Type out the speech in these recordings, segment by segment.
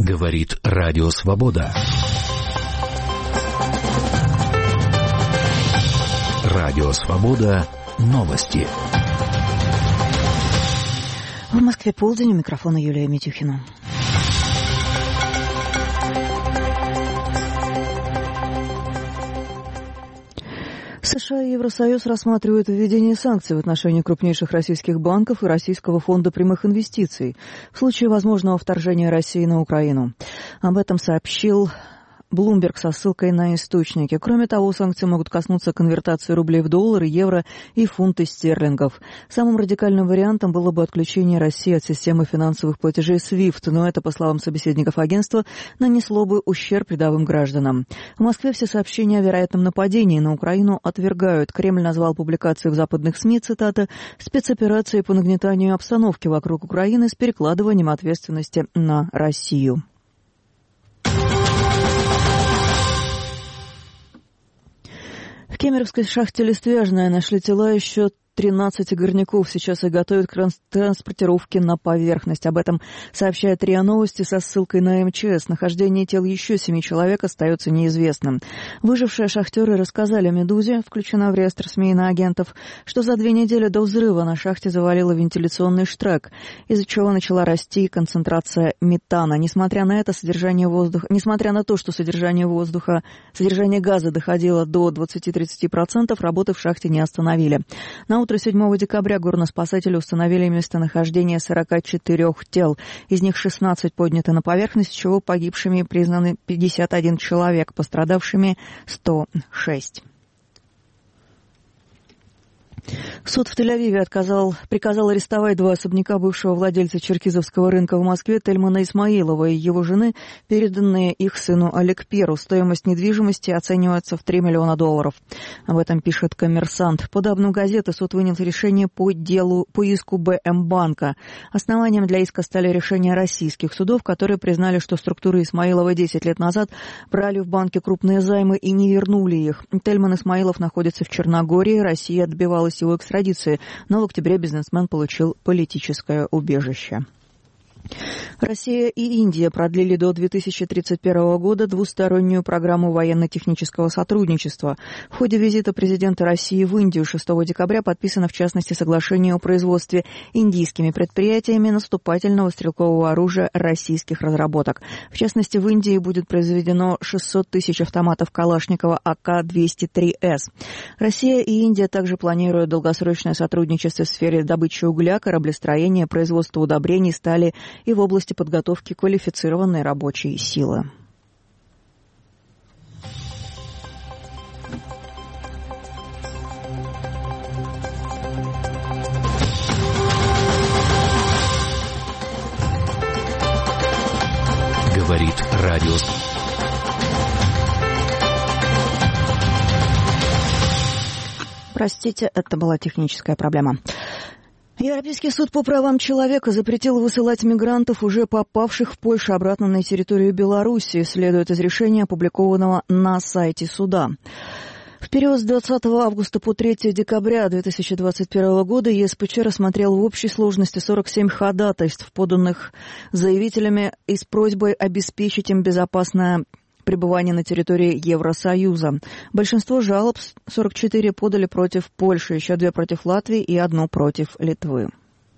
Говорит Радио Свобода. Радио Свобода. Новости. В Москве полдень, у микрофона Юлия Митюхина. США и Евросоюз рассматривают введение санкций в отношении крупнейших российских банков и Российского фонда прямых инвестиций в случае возможного вторжения России на Украину. Об этом сообщил Bloomberg со ссылкой на источники. Кроме того, санкции могут коснуться конвертации рублей в доллары, евро и фунты стерлингов. Самым радикальным вариантом было бы отключение России от системы финансовых платежей SWIFT, но это, по словам собеседников агентства, нанесло бы ущерб рядовым гражданам. В Москве все сообщения о вероятном нападении на Украину отвергают. Кремль назвал публикации в западных СМИ, цитата, «спецоперацией по нагнетанию обстановки вокруг Украины с перекладыванием ответственности на Россию». В Кемеровской шахте «Листвяжная» нашли тела еще 13 горняков. Сейчас их готовят к транспортировке на поверхность. Об этом сообщает РИА Новости со ссылкой на МЧС. Нахождение тел еще 7 человек остается неизвестным. Выжившие шахтеры рассказали «Медузе», включена в реестр СМИ иноагентов, что за 2 недели до взрыва на шахте завалило вентиляционный штрек, из-за чего начала расти концентрация метана. Несмотря на то, что содержание газа доходило до 20-30%, работы в шахте не остановили. На утро 7 декабря горноспасатели установили местонахождение 44 тел. Из них 16 подняты на поверхность, из чего погибшими признаны 51 человек, пострадавшими 106. Суд в Тель-Авиве приказал арестовать 2 особняка бывшего владельца черкизовского рынка в Москве Тельмана Исмаилова и его жены, переданные их сыну Алекперу. Стоимость недвижимости оценивается в $3 миллиона. Об этом пишет «Коммерсант». По данным газеты, суд вынес решение по иску БМ-банка. Основанием для иска стали решения российских судов, которые признали, что структуры Исмаилова 10 лет назад брали в банке крупные займы и не вернули их. Тельман Исмаилов находится в Черногории, Россия отбивалась его экстрадиции, но в октябре бизнесмен получил политическое убежище. Россия и Индия продлили до 2031 года двустороннюю программу военно-технического сотрудничества. В ходе визита президента России в Индию 6 декабря подписано, в частности, соглашение о производстве индийскими предприятиями наступательного стрелкового оружия российских разработок. В частности, в Индии будет произведено 600 тысяч автоматов Калашникова АК-203С. Россия и Индия также планируют долгосрочное сотрудничество в сфере добычи угля, кораблестроения, производства удобрений, стали и в области подготовки квалифицированной рабочей силы. Говорит Радио. Простите, это была техническая проблема. Европейский суд по правам человека запретил высылать мигрантов, уже попавших в Польшу, обратно на территорию Белоруссии, следует из решения, опубликованного на сайте суда. В период с 20 августа по 3 декабря 2021 года ЕСПЧ рассмотрел в общей сложности 47 ходатайств, поданных заявителями и с просьбой обеспечить им безопасное пребывание на территории Евросоюза. Большинство жалоб, 44, подали против Польши, еще 2 против Латвии и 1 против Литвы.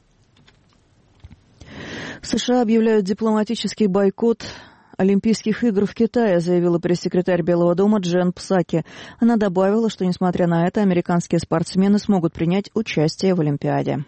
США объявляют дипломатический бойкот Олимпийских игр в Китае, заявила пресс-секретарь Белого дома Джен Псаки. Она добавила, что, несмотря на это, американские спортсмены смогут принять участие в Олимпиаде.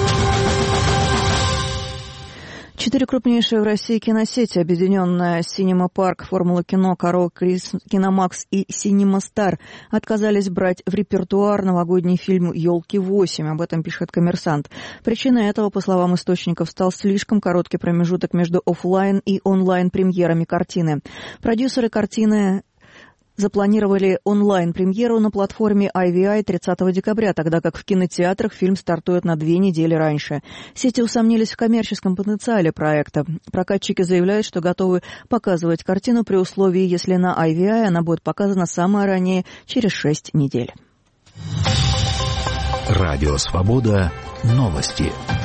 4 крупнейшие в России киносети, объединенная Cinema Park, Формула кино, Каро, Киномакс и Cinema Star, отказались брать в репертуар новогодний фильм «Елки-8». Об этом пишет «Коммерсант». Причиной этого, по словам источников, стал слишком короткий промежуток между офлайн и онлайн премьерами картины. Продюсеры картины запланировали онлайн-премьеру на платформе IVI 30 декабря, тогда как в кинотеатрах фильм стартует на 2 недели раньше. Сети усомнились в коммерческом потенциале проекта. Прокатчики заявляют, что готовы показывать картину при условии, если на IVI она будет показана самое ранее через 6 недель. Радио Свобода. Новости.